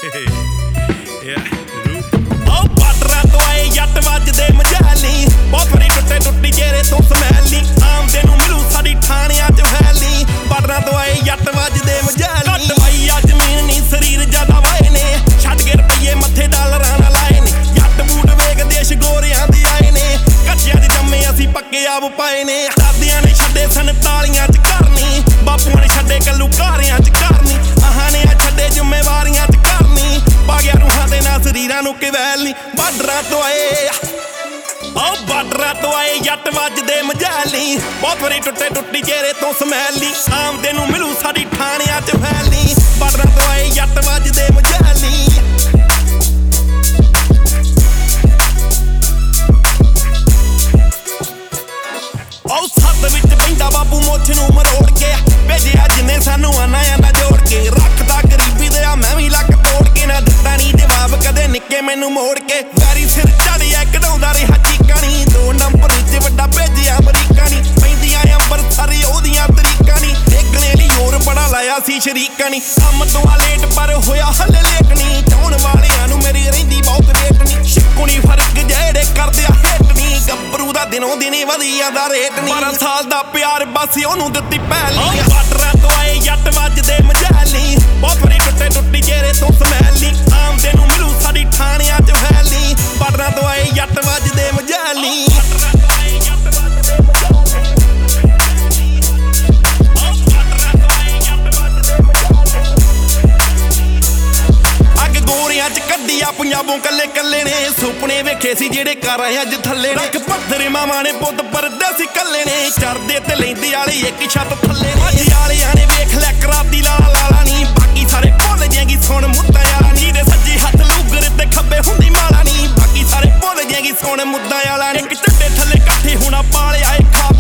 ਬਾਰਡਰਾਂ ਤੋਂ ਆਏ ਜੱਟ ਵੱਜਦੇ ਮਜਾਲੀ, ਬਹੁਤ ਵਾਰੀ ਟੁੱਟੇ ਟੁੱਟੀ ਚਿਹਰੇ ਤੋਂ ਸਮੈਲੀ, ਆਮਦੇ ਨੂੰ ਮਿਲੂ ਸਾਡੀ ਠਾਣਿਆਂ 'ਚ ਫੈਲੀ। ਬਾਰਡਰਾਂ ਤੋਂ ਆਏ ਜੱਟ ਵੱਜਦੇ ਮਜਾਲੀ, ਘੱਟ ਵਾਈ ਆ ਜ਼ਮੀਨ ਨੀ ਸਰੀਰ ਜ਼ਿਆਦਾ ਵਾਏ ਨੇ, ਛੱਡ ਕੇ ਰੁਪਈਏ ਮੱਥੇ ਡਾਲਰਾਂ ਨਾਲ ਲਾਏ ਨੇ। ਜੱਟ ਬੂਟ ਵੇਖ ਦੇਸ਼ ਗੋਰਿਆਂ ਦੇ ਆਏ ਨੇ, ਕੱਚਿਆਂ 'ਚ ਜੰਮੇ ਅਸੀਂ ਪੱਕੇ ਆਪ ਪਾਏ ਨੇ। ਦਾਦਿਆਂ ਨੇ ਛੱਡੇ ਸੰਤਾਲੀਆਂ 'ਚ ਕਰਨੀ, ਬਾਪੂਆਂ ਨੇ ਛੱਡੇ ਕੱਲੂ ਘਾਰਿਆਂ 'ਚ ਕਰਨੀ, ਆਹਾਂ ਨੇ ਛੱਡੇ ਜ਼ਿੰਮੇਵਾਰੀਆਂ 'ਚ ਕਰਨੀ, ਪਾ ਗਿਆ ਰੂਹਾਂ ਦੇ ਨਾਲ ਸਰੀਰਾਂ ਨੂੰ ਕਿਵੈਲੀ। ਬਾਰਡਰਾਂ ਤੋਂ ਆਏ ਬਾਰਡਰਾਂ ਤੋਂ ਆਏ ਜੱਟ ਵੱਜਦੇ ਮਜਾਲੀ, ਬਹੁਤ ਵਾਰੀ ਟੁੱਟੇ ਟੁੱਟੀ ਚਿਹਰੇ ਤੋਂ ਸਮੈਲੀ, ਆਮਦੇ ਨੂੰ ਮਿਲੂ ਸਾਡੀ ਠਾਣਿਆਂ 'ਚ ਫੈਲੀ। ਬਾਰਡਰਾਂ ਤੋਂ ਆਏ ਜੱਟ ਵੱਜਦੇ ਮਜਾਲੀ। ਸੱਤ ਵਿੱਚ ਬਹਿੰਦਾ ਬਾਪੂ ਮੁੱਛ ਨੂੰ ਮਰੋੜ ਕੇ, ਭੇਜਿਆ ਜਿੰਨੇ ਸਾਨੂੰ ਆਨਾ ਜੋੜ ਕੇ, ਰੱਖਦਾ ਗਰੀਬੀ ਦੇ ਆ ਮੈਂ ਵੀ ਲੱਕ ਤੋੜ ਕੇ, ਨਾ ਦਿੱਤਾ ਨੀ ਜਵਾਬ ਕਦੇ ਨਿੱਕੇ ਮੈਨੂੰ ਮੋੜ ਕੇ। ਵੈਰੀ ਸਿਰ ਚੜਿਆ ਕਢਾਉਂਦਾ ਰਿਹਾ ਚੀਕਾਂ ਨੀ, 2 ਨੰਬਰ ਵਿੱਚ ਵੱਡਾ ਭੇਜਿਆ ਅਮਰੀਕਾ ਨੀ, ਪੈਂਦੀਆਂ ਅੰਬਰਸਰ ਉਹਦੀਆਂ ਤਰੀਕਾਂ ਨੀ, ਦੇਖਣੇ ਲਈ ਹੋਰ ਬੜਾ ਲਾਇਆ ਸੀ ਸ਼ਰੀਕਾਂ ਨੀ। ਕੰਮ ਤੋਂ ਆ ਲੇਟ ਪਰ ਹੋਇਆ ਹਲੇ ਲੇਟ ਨੀ, ਚਾਹੁਣ ਵਾਲਿਆਂ ਨੂੰ ਮੇਰੀ ਰਹਿੰਦੀ ਬਹੁਤ ਰੇਟ ਨੀ, ਸ਼ਿਕੂਣੀ ਫਰਕ ਜਿਹੜੇ ਕਰਦੇ ਆ ਹੇਟ ਨੀ, ਗੱਭਰੂ ਦਾ ਦਿਨੋਂ ਦਿਨੀ ਵਧੀਆ ਦਾ ਰੇਟ ਨੀ। 12 ਸਾਲ ਦਾ ਪਿਆਰ ਬਸ ਉਹਨੂੰ ਦਿੱਤੀ ਪਹਿਲੀ। ਬਾਰਡਰਾਂ ਤੋਂ ਆਏ ਜੱਟ ਵੱਜਦੇ ਮਜਾਲੀ, ਬਹੁਤ ਵਾਰੀ ਟੁੱਟੇ ਟੁੱਟੀ ਚਿਹਰੇ ਤੋਂ ਸਮੈਲੀ, ਆਮਦੇ ਨੂੰ ਮਿਲੂ ਸਾਡੀ ਠਾਣਿਆਂ 'ਚ ਫੈਲੀ। ਬਾਰਡਰਾਂ ਤੋਂ ਆਏ ਜੱਟ ਵੱਜਦੇ ਮਜਾਲੀ। ਅੱਗ ਗੋਰਿਆਂ 'ਚ ਕੱਢੀ ਆ ਪੰਜਾਬੋਂ ਕੱਲੇ ਕੱਲੇ ਨੇ, ਸੁਪਨੇ ਵੇਖੇ ਸੀ ਜਿਹੜੇ ਘਰ ਆਏ ਅੱਜ ਥੱਲੇ ਨੇ, ਰੱਖ ਪੱਥਰ ਮਾਵਾਂ ਨੇ ਪੁੱਤ ਪਰਦੇਸੀ ਕੱਲੇ ਨੇ, ਚੜਦੇ ਤੇ ਲੈਂਦੇ ਵਾਲੇ ਇੱਕ ਛੱਤ ਥੱਲੇ ਨੇ। ਅੱਜ ਵਾਲਿਆਂ ਨੇ ਵੇਖ ਲੈ ਕਰਾਤੀ ਲਾਲਾ ਨੀ, ਬਾਕੀ ਸਾਰੇ ਭੁੱਲ ਜਾਏਗੀ ਸੁਣ ਮੁੱਦਾ ਵਾਲਾ ਨੀ, ਦੇ ਸੱਜੇ ਹੱਥ ਲੂਗਰ ਤੇ ਖੱਬੇ ਹੁੰਦੀ ਮਾਲਾ ਨੀ, ਬਾਕੀ ਸਾਰੇ ਭੁੱਲ ਜਾਏਗੀ ਸੁਣ ਮੁੱਦਾ ਵਾਲਾ ਨੀ। ਇੱਕ ਝੰਡੇ ਥੱਲੇ ਇਕੱਠੇ ਹੋਣਾ ਪਾਲਿਆ ਏ ਖਾ